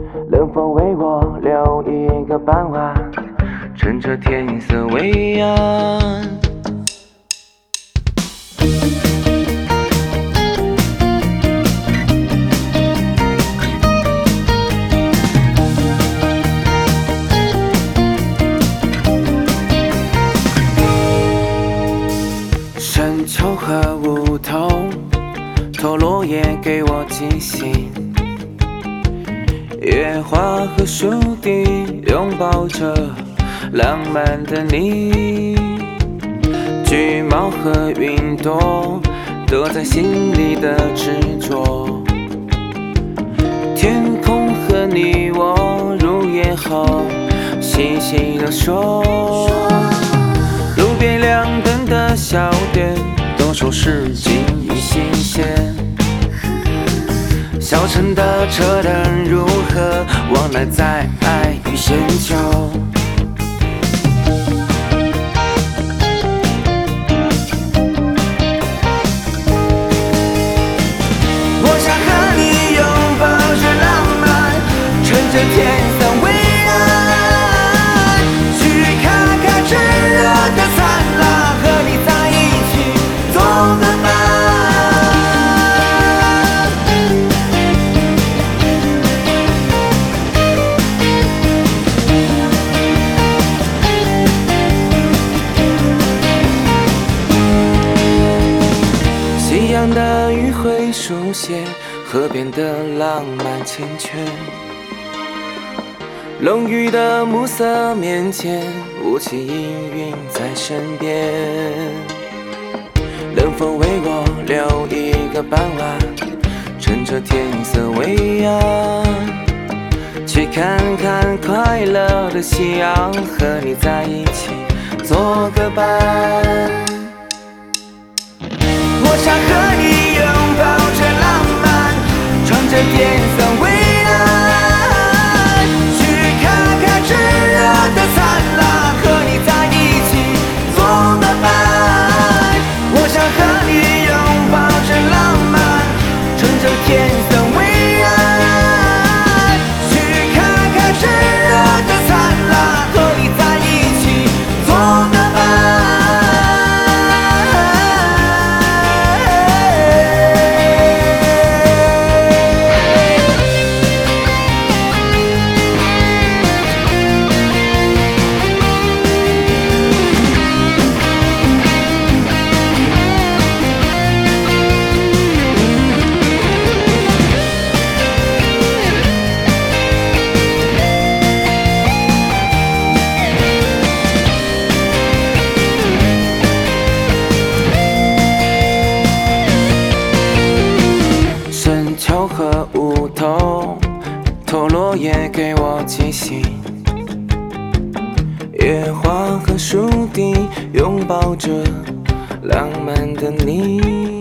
能否为我留一个傍晚，趁着天色微暗。深秋和梧桐，透落叶给我惊醒。野花和树地拥抱着浪漫的你，橘猫和云朵都在心里的执着。天空和你我入夜后细细地说，路边亮灯的小店都说是金鱼新鲜。小城的车灯如何往来在爱与深秋？我想和你拥抱着浪漫，趁着天色微暗，去看看炙热的灿烂，和你在一起做个伴。夕阳的余晖书写河边的浪漫缱绻，浓郁的暮色面前，雾气氤氲在身边。能否为我留一个傍晚，趁着天色微暗，去看看快乐的夕阳，和你在一起做个伴。我想和你拥抱着浪漫，穿着天色微暗，去看看炙热的灿烂，和你在一起做个伴。我想和你拥抱着浪漫，趁着天色微暗，去看看炙热的灿烂，和你在一起做个伴。深秋和梧桐，透落叶给我惊醒。野花和树地拥抱着浪漫的你。